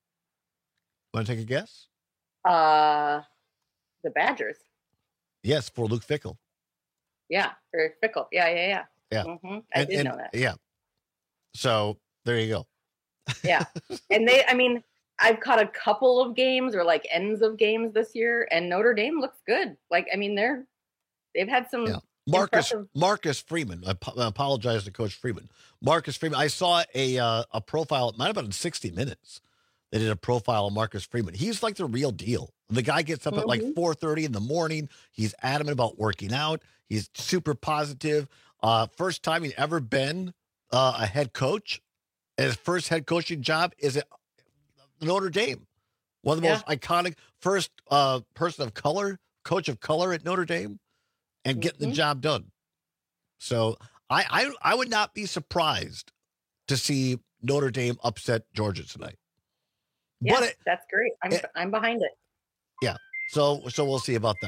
Want to take a guess? The Badgers. Yes, for Luke Fickell. Yeah, or Fickell. Yeah. Yeah. Mm-hmm. I did know that. Yeah. So there you go. Yeah. And I've caught a couple of games or like ends of games this year, and Notre Dame looks good. Like, I mean, they've had some Marcus Freeman. I apologize to Coach Freeman. Marcus Freeman. I saw a profile. It might have been in 60 Minutes. They did a profile of Marcus Freeman. He's like the real deal. The guy gets up at like 4:30 in the morning. He's adamant about working out. He's super positive. First time he's ever been a head coach. And his first head coaching job is at Notre Dame. One of the most iconic first person of color, coach of color at Notre Dame, and getting the job done. So I would not be surprised to see Notre Dame upset Georgia tonight. Yeah, that's great. I'm behind it. Yeah. So we'll see about that.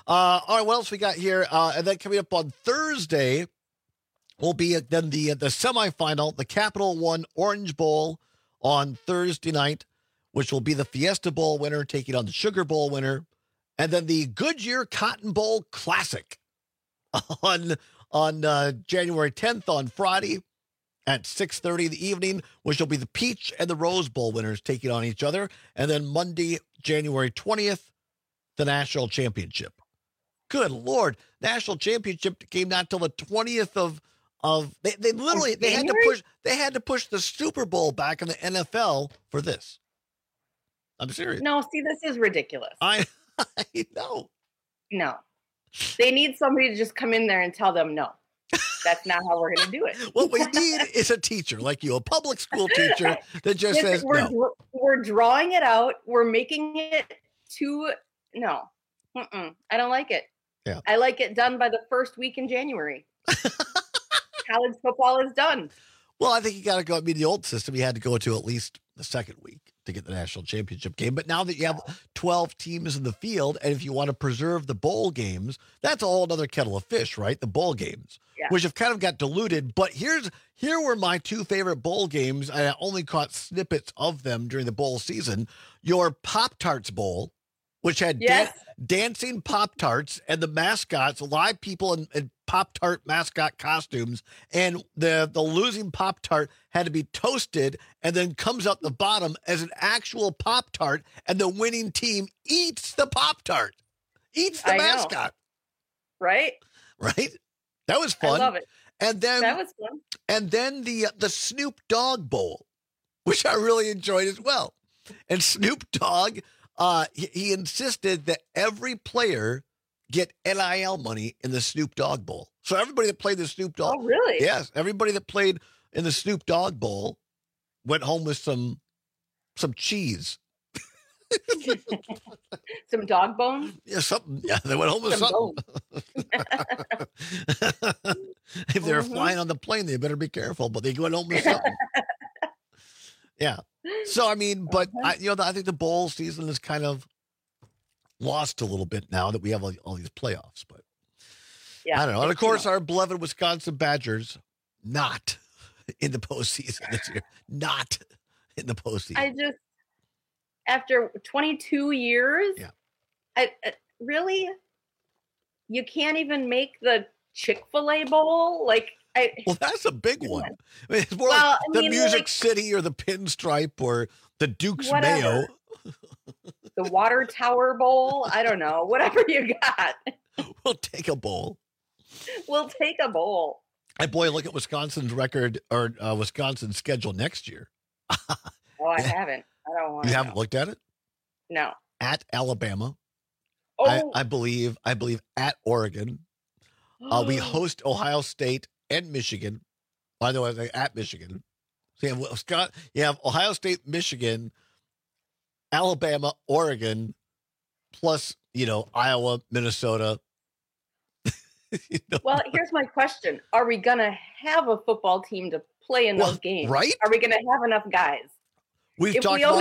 All right, what else we got here? And then coming up on Thursday will be then the semifinal, the Capital One Orange Bowl on Thursday night, which will be the Fiesta Bowl winner taking on the Sugar Bowl winner, and then the Goodyear Cotton Bowl Classic on January 10th on Friday at 6:30 in the evening, which will be the Peach and the Rose Bowl winners taking on each other, and then Monday, January 20th, the National Championship. Good Lord, National Championship came not till the 20th of they literally they had to push the Super Bowl back in the NFL for this. I'm serious. No, see, this is ridiculous. I know. No. They need somebody to just come in there and tell them no. That's not how we're going to do it. What we need is a teacher like you, a public school teacher that just says no. We're drawing it out. We're making it no. I don't like it. Yeah. I like it done by the first week in January. College football is done. Well, I think you got to go. I mean, the old system, you had to go to at least the second week to get the national championship game. But now that you have 12 teams in the field, and if you want to preserve the bowl games, that's a whole other kettle of fish, right? The bowl games, which have kind of got diluted. But here were my two favorite bowl games. I only caught snippets of them during the bowl season. Your Pop-Tarts Bowl, which had dancing Pop-Tarts and the mascots, live people in Pop-Tart mascot costumes, and the losing Pop-Tart had to be toasted and then comes out the bottom as an actual Pop-Tart, and the winning team eats the Pop-Tart, eats the mascot. Right? That was fun. I love it. And then that was fun. And then the Snoop Dogg Bowl, which I really enjoyed as well. And Snoop Dogg, he insisted that every player get NIL money in the Snoop Dogg Bowl. So everybody that played the Snoop Dogg. Oh, really? Yes. Everybody that played in the Snoop Dogg Bowl went home with some cheese. Some dog bones? Yeah, something. Yeah, they went home with something. If they're flying on the plane, they better be careful, but they went home with something. Yeah. So, I mean, but I think the bowl season is kind of lost a little bit now that we have all these playoffs, but I don't know. And of course, our beloved Wisconsin Badgers, not in the postseason this year. Not in the postseason. After 22 years, I really, you can't even make the Chick-fil-A Bowl? Well, that's a big one. I mean, it's more like the Music City or the Pinstripe or the Duke's Mayo. The Water Tower Bowl? I don't know. Whatever you got. We'll take a bowl. We'll take a bowl. Hey, boy, look at Wisconsin's record or Wisconsin's schedule next year. Oh, I haven't. I don't want to. You haven't looked at it? No. At Alabama. Oh. I believe at Oregon. We host Ohio State and Michigan. By the way, at Michigan. So you have Ohio State, Michigan, Alabama, Oregon, plus, Iowa, Minnesota. Well, here's my question. Are we going to have a football team to play in those games? Right? Are we going to have enough guys? If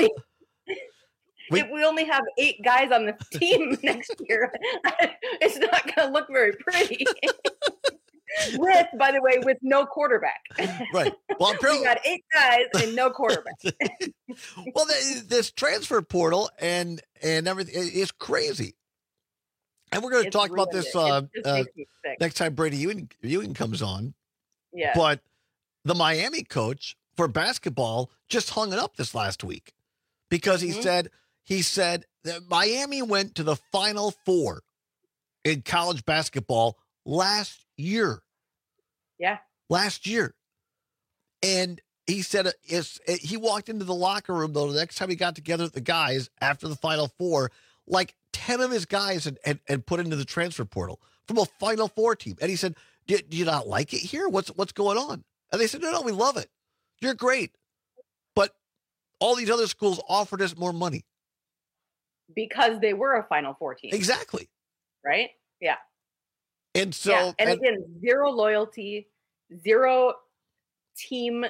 we only have 8 guys on the team next year, it's not going to look very pretty. By the way, with no quarterback. Right. Well, we got 8 guys and no quarterback. Well, this transfer portal and everything is crazy. And we're going to talk about this next time Brady Ewing comes on. Yeah. But the Miami coach for basketball just hung it up this last week because he said that Miami went to the Final Four in college basketball last year. Yeah. Last year. And he said he walked into the locker room, though, the next time he got together with the guys after the Final Four, like 10 of his guys had put into the transfer portal from a Final Four team. And he said, do you not like it here? What's going on? And they said, no, we love it. You're great. But all these other schools offered us more money. Because they were a Final Four team. Exactly. Right? Yeah. And so, and again, zero loyalty, zero team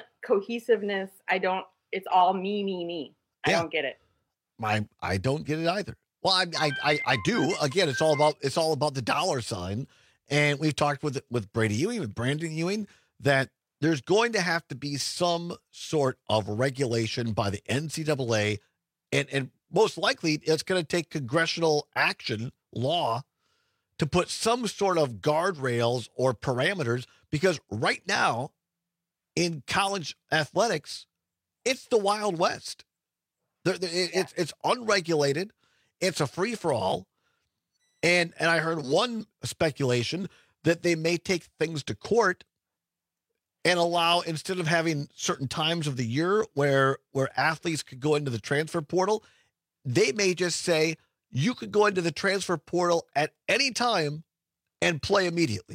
cohesiveness. It's all me. I don't get it. I don't get it either. Well, I do. Again, it's all about the dollar sign. And we've talked with Brady Ewing, with Brandon Ewing, that there's going to have to be some sort of regulation by the NCAA, and most likely it's going to take congressional action, law, to put some sort of guardrails or parameters, because right now in college athletics, it's the Wild West. It's unregulated. It's a free-for-all. And I heard one speculation that they may take things to court and allow, instead of having certain times of the year where athletes could go into the transfer portal, they may just say you could go into the transfer portal at any time and play immediately.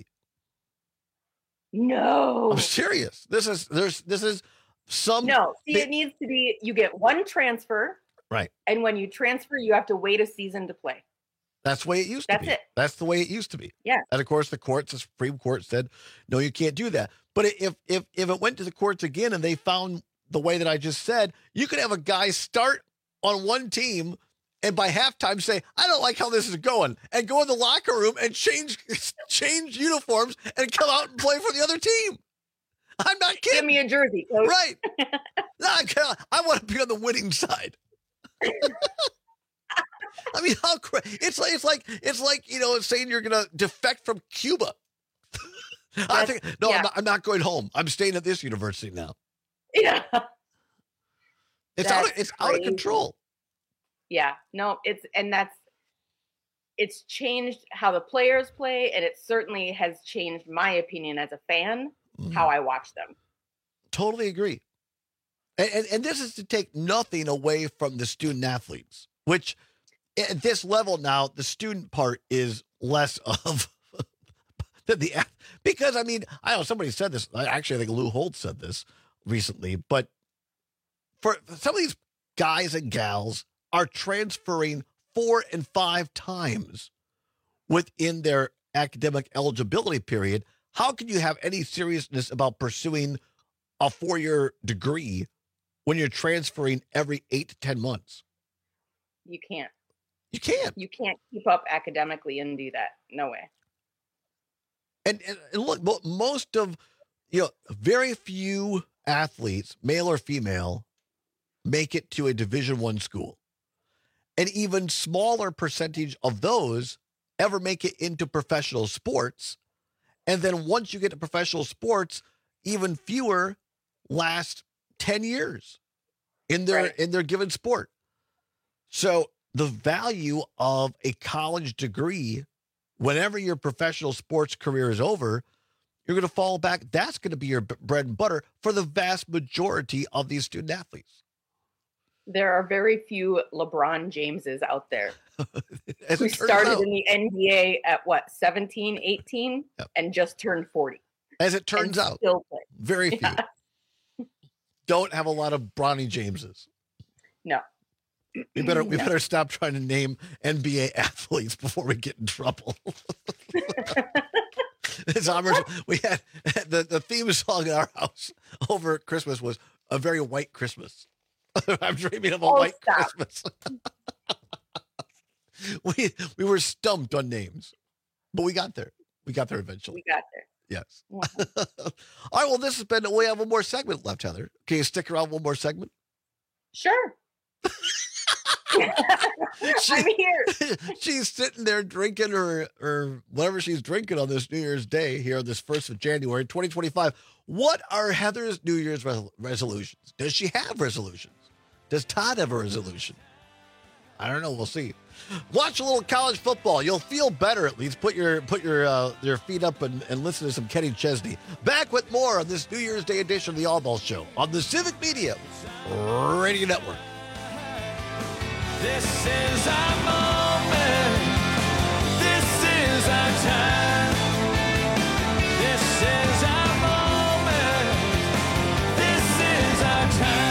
No. I'm serious. This is some. No, see, it needs to be, you get one transfer. Right. And when you transfer, you have to wait a season to play. That's the way it used to be. That's it. That's the way it used to be. Yeah. And of course, the Supreme Court said, no, you can't do that. But if it went to the courts again and they found the way that I just said, you could have a guy start on one team and by halftime say, I don't like how this is going, and go in the locker room and change uniforms and come out and play for the other team. I'm not kidding. Give me a jersey, coach. Right. No, I want to be on the winning side. I mean, how it's like saying you're gonna defect from Cuba. I'm not going home. I'm staying at this university now. Yeah, it's out of control. Yeah, no, it's changed how the players play, and it certainly has changed my opinion as a fan, how I watch them. Totally agree. And this is to take nothing away from the student athletes, which at this level now, the student part is less of than the, because I mean, I know somebody said this. Actually, I think Lou Holt said this recently, but for some of these guys and gals are transferring 4 and 5 times within their academic eligibility period. How can you have any seriousness about pursuing a 4-year degree when you're transferring every 8 to 10 months? You can't. You can't. You can't keep up academically and do that. No way. And look, most of, very few athletes, male or female, make it to a Division I school. An even smaller percentage of those ever make it into professional sports. And then once you get to professional sports, even fewer last 10 years in their given sport. So the value of a college degree, whenever your professional sports career is over, you're going to fall back. That's going to be your bread and butter for the vast majority of these student athletes. There are very few LeBron Jameses out there who started out in the NBA at 17, 18, and just turned 40. As it turns out, very few. Don't have a lot of Bronny Jameses. No. We better stop trying to name NBA athletes before we get in trouble. We had the theme song in our house over Christmas was A Very White Christmas. I'm dreaming of a white Christmas. we were stumped on names, but we got there. We got there eventually. We got there. Yes. All right. Well, this has been. We have one more segment left, Heather. Can you stick around one more segment? Sure. I'm here. She's sitting there drinking her whatever she's drinking on this New Year's Day here on this 1st of January, 2025. What are Heather's New Year's resolutions? Does she have resolutions? Does Todd have a resolution? I don't know. We'll see. Watch a little college football. You'll feel better at least. Put your feet up and listen to some Kenny Chesney. Back with more on this New Year's Day edition of the All Ball Show on the Civic Media Radio Network. This is our moment. This is our time. This is our moment. This is our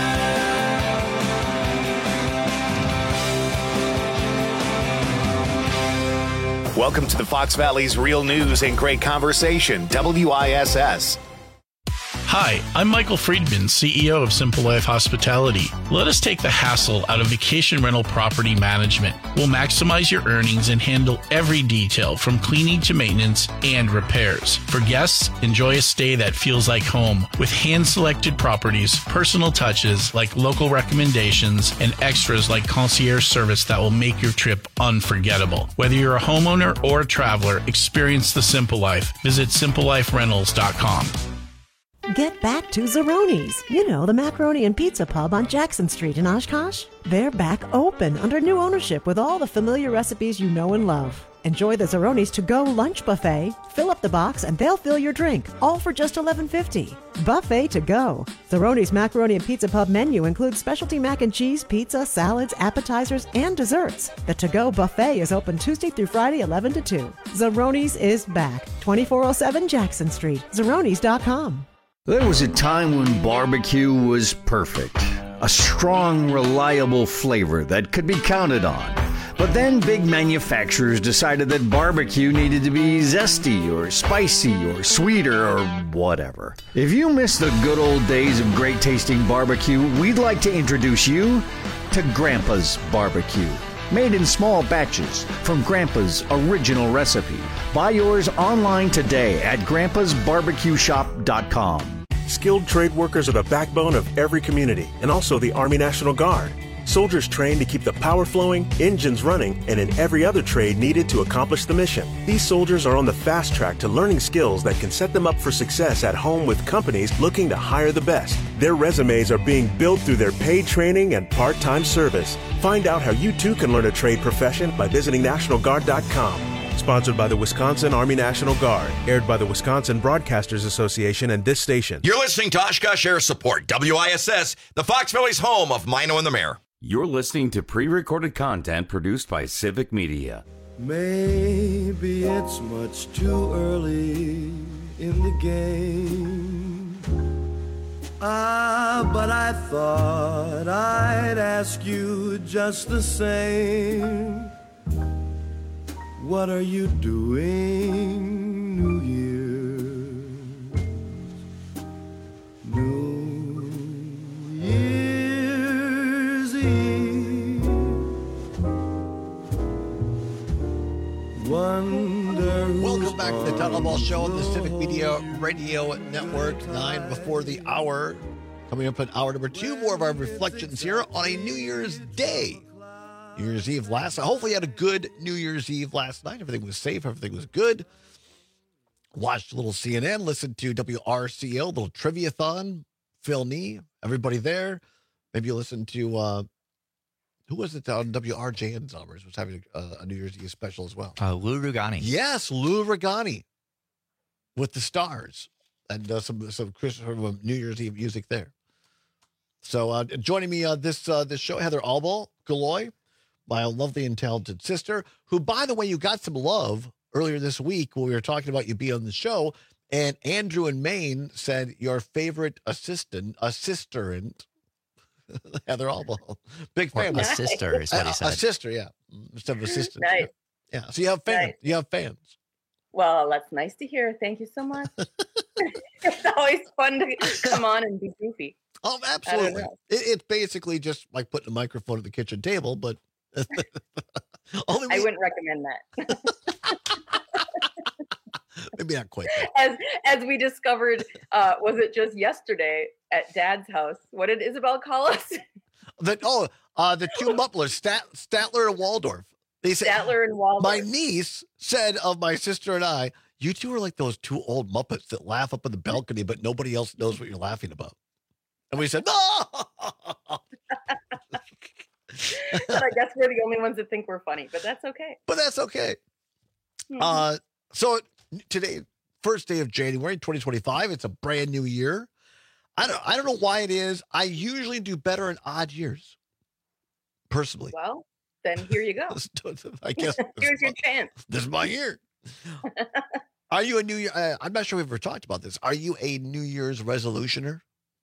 time. Welcome to the Fox Valley's Real News and Great Conversation, WISS. Hi, I'm Michael Friedman, CEO of Simple Life Hospitality. Let us take the hassle out of vacation rental property management. We'll maximize your earnings and handle every detail from cleaning to maintenance and repairs. For guests, enjoy a stay that feels like home with hand-selected properties, personal touches like local recommendations, and extras like concierge service that will make your trip unforgettable. Whether you're a homeowner or a traveler, experience the Simple Life. Visit simpleliferentals.com. Get back to Zeroni's. You know, the macaroni and pizza pub on Jackson Street in Oshkosh. They're back open under new ownership with all the familiar recipes you know and love. Enjoy the Zeroni's to-go lunch buffet. Fill up the box and they'll fill your drink, all for just $11.50. Buffet to go. Zeroni's Macaroni and Pizza Pub menu includes specialty mac and cheese, pizza, salads, appetizers, and desserts. The to-go buffet is open Tuesday through Friday, 11 to 2. Zeroni's is back. 2407 Jackson Street. Zeronis.com. There was a time when barbecue was perfect. A strong, reliable flavor that could be counted on. But then big manufacturers decided that barbecue needed to be zesty or spicy or sweeter or whatever. If you miss the good old days of great tasting barbecue, we'd like to introduce you to Grandpa's Barbecue. Made in small batches from Grandpa's original recipe. Buy yours online today at grandpasbarbecueshop.com. Skilled trade workers are the backbone of every community and also the Army National Guard. Soldiers trained to keep the power flowing, engines running, and in every other trade needed to accomplish the mission. These soldiers are on the fast track to learning skills that can set them up for success at home with companies looking to hire the best. Their resumes are being built through their paid training and part-time service. Find out how you too can learn a trade profession by visiting NationalGuard.com. Sponsored by the Wisconsin Army National Guard. Aired by the Wisconsin Broadcasters Association and this station. You're listening to Oshkosh Air Support, WISS, the Fox Valley's home of Mino and the Mayor. You're listening to pre-recorded content produced by Civic Media. Maybe it's much too early in the game. But I thought I'd ask you just the same. What are you doing, New Year's? New Year's Eve. Welcome back to the Tunnel Ball Show on the Civic Media Radio Network, 9 before the hour. Coming up at hour number 2, more of our reflections here on a New Year's Day. New Year's Eve last night. Hopefully you had a good New Year's Eve last night. Everything was safe. Everything was good. Watched a little CNN, listened to WRCL, a little trivia-thon. Phil Nee, everybody there. Maybe you listened to, who was it on WRJN Summers was having a New Year's Eve special as well. Lou Rugani. Yes, Lou Rugani with the stars and some New Year's Eve music there. So joining me on this show, Heather Albal Galoy, my lovely and talented sister, who, by the way, you got some love earlier this week when we were talking about you being on the show, and Andrew in Maine said your favorite assistant, Heather Albal. Big fan. A sister is what he said. A sister, yeah. Instead of assistant. Nice. Yeah. So you have fans. Nice. You have fans. Well, that's nice to hear. Thank you so much. It's always fun to come on and be goofy. Oh, absolutely. It's basically just like putting a microphone at the kitchen table, but I wouldn't recommend that. Maybe not quite. As we discovered, was it just yesterday at Dad's house? What did Isabel call us? The two Mupplers, Statler and Waldorf. They said, Statler and Waldorf. My niece said of my sister and I, you two are like those two old Muppets that laugh up on the balcony, but nobody else knows what you're laughing about. And we said, no! I guess we're the only ones that think we're funny, but that's okay. Mm-hmm. So today, first day of January 2025, it's a brand new year. I don't know why it is. I usually do better in odd years, personally. Well, then here you go. I guess here's your chance. This is my year. Are you a New Year? I'm not sure we've ever talked about this. Are you a New Year's resolutioner?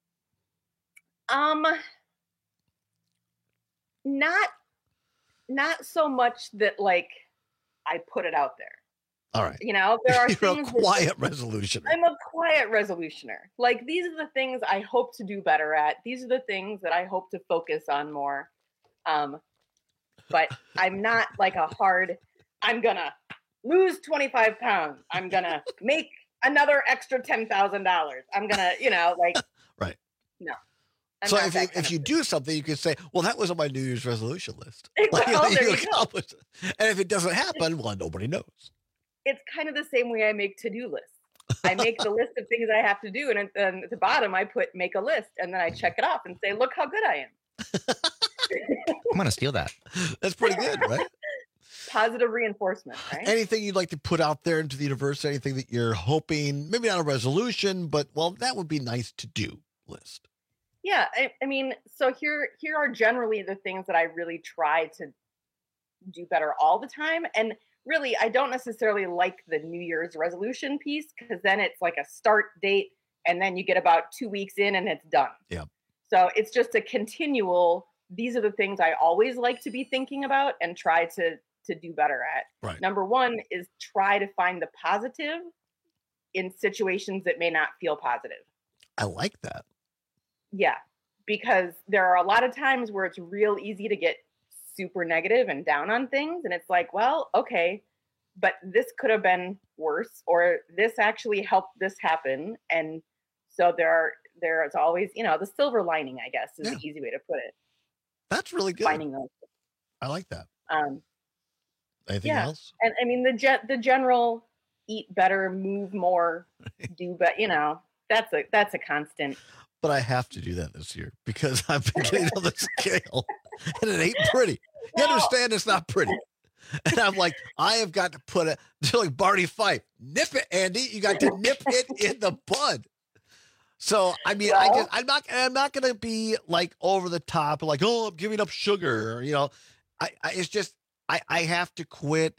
Not so much that like I put it out there. All right. You know, there are You're things. a quiet resolution. I'm a quiet resolutioner. Like, these are the things I hope to do better at. These are the things that I hope to focus on more. But I'm not like a hard, I'm going to lose 25 pounds. I'm going to make another extra $10,000. I'm going to, like. Right. No. So if you do something, you can say, well, that was on my New Year's resolution list. Well, there you go. And if it doesn't happen, well, nobody knows. It's kind of the same way I make to-do lists. I make the list of things I have to do, and at the bottom I put make a list, and then I check it off and say, look how good I am. I'm going to steal that. That's pretty good, right? Positive reinforcement, right? Anything you'd like to put out there into the universe, anything that you're hoping, maybe not a resolution, but, well, that would be nice to do list. Yeah, I mean, so here are generally the things that I really try to do better all the time. And really, I don't necessarily like the New Year's resolution piece, because then it's like a start date and then you get about 2 weeks in and it's done. Yeah. So it's just a continual, these are the things I always like to be thinking about and try to do better at. Right. Number one is try to find the positive in situations that may not feel positive. I like that. Yeah, because there are a lot of times where it's real easy to get super negative and down on things. And it's like, well, okay, but this could have been worse, or this actually helped this happen. And so there is always, the silver lining, I guess, is the easy way to put it. That's really good. Finding those. I like that. Anything else? And I mean, the general eat better, move more, do better, that's a constant. But I have to do that this year because I've been getting on the scale and it ain't pretty. You understand it's not pretty. And I'm like, I have got to put it, just like Barney Fife, nip it, Andy. You got to nip it in the bud. So, I mean, I'm not going to be like over the top, like, oh, I'm giving up sugar. It's just, I have to quit.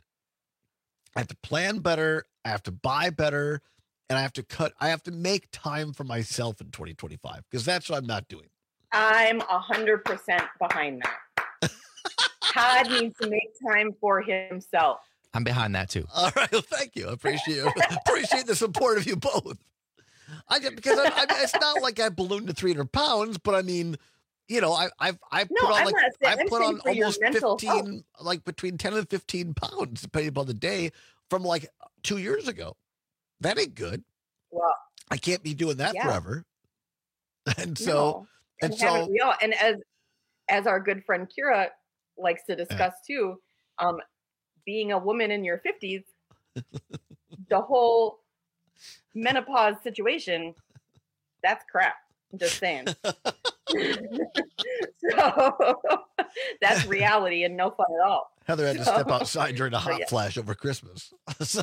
I have to plan better. I have to buy better. And I have to make time for myself in 2025 because that's what I'm not doing. I'm 100% behind that. Todd needs to make time for himself. I'm behind that too. All right. Well, thank you. I appreciate the support of you both. It's not like I ballooned to 300 pounds, but I mean, I've put on almost 15, like between 10 and 15 pounds, depending upon the day, from like 2 years ago. That ain't good. Well, I can't be doing that forever. And so, and as our good friend Kira likes to discuss too, being a woman in your 50s, the whole menopause situation, that's crap. I'm just saying. So that's reality and no fun at all. Heather had to step outside during a hot flash over Christmas. So.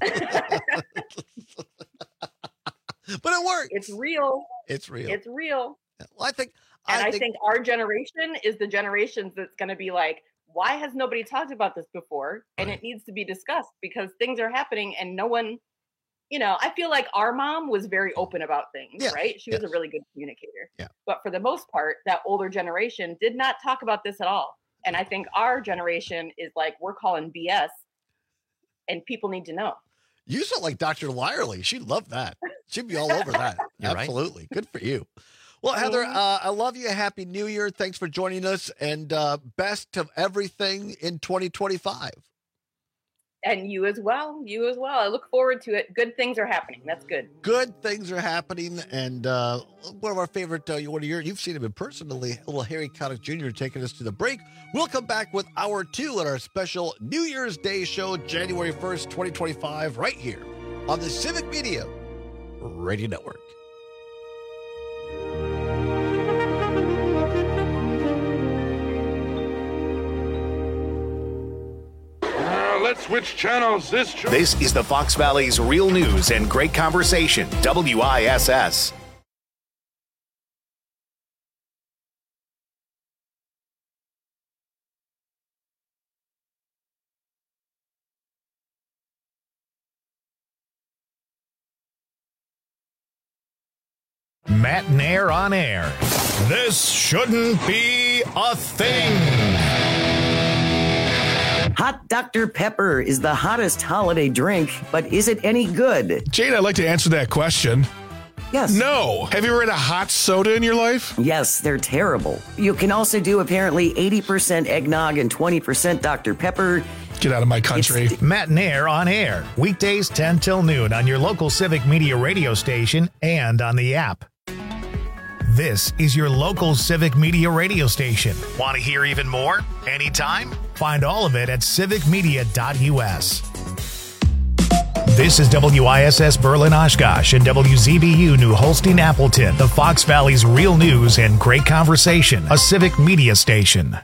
But it worked. It's real. It's real. It's real. Well, I think our generation is the generations that's going to be like, why has nobody talked about this before? And it needs to be discussed because things are happening and no one, I feel like our mom was very open about things, right? She was a really good communicator. Yeah. But for the most part, that older generation did not talk about this at all. And I think our generation is like, we're calling BS and people need to know. You sound like Dr. Lyerly. She'd love that. She'd be all over that. Absolutely. Right. Good for you. Well, Heather, I love you. Happy New Year. Thanks for joining us and best of everything in 2025. And you as well. You as well. I look forward to it. Good things are happening. That's good. Good things are happening. And one of our favorite, you've seen him in person, little Harry Connick Jr. taking us to the break. We'll come back with hour 2 at our special New Year's Day show, January 1st, 2025, right here on the Civic Media Radio Network. Let's switch channels. This is the Fox Valley's real news and great conversation, WISS. Matt Nair on air. This shouldn't be a thing. Hot Dr. Pepper is the hottest holiday drink, but is it any good? Jane, I'd like to answer that question. Yes. No. Have you ever had a hot soda in your life? Yes, they're terrible. You can also do apparently 80% eggnog and 20% Dr. Pepper. Get out of my country. Matt and Air on air. Weekdays 10 till noon on your local Civic Media radio station and on the app. This is your local Civic Media radio station. Want to hear even more? Anytime? Find all of it at civicmedia.us. This is WISS Berlin Oshkosh and WZBU New Holstein Appleton, the Fox Valley's real news and great conversation, a Civic Media station.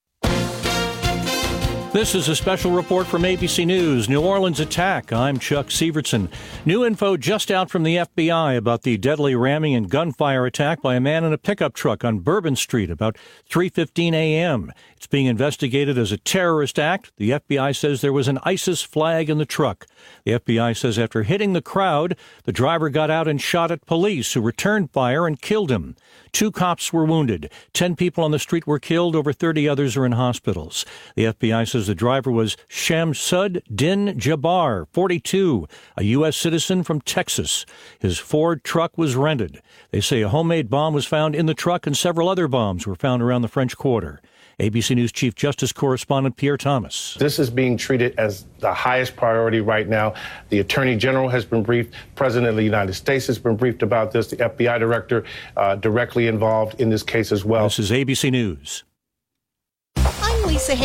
This is a special report from ABC News, New Orleans attack. I'm Chuck Sievertson. New info just out from the FBI about the deadly ramming and gunfire attack by a man in a pickup truck on Bourbon Street about 3:15 a.m. It's being investigated as a terrorist act. The FBI says there was an ISIS flag in the truck. The FBI says after hitting the crowd, the driver got out and shot at police who returned fire and killed him. 2 cops were wounded. 10 people on the street were killed. Over 30 others are in hospitals. The FBI says the driver was Shamsud Din Jabbar, 42, a U.S. citizen from Texas. His Ford truck was rented. They say a homemade bomb was found in the truck and several other bombs were found around the French Quarter. ABC News Chief Justice Correspondent Pierre Thomas. This is being treated as the highest priority right now. The Attorney General has been briefed. President of the United States has been briefed about this. The FBI Director directly involved in this case as well. This is ABC News. I'm Lisa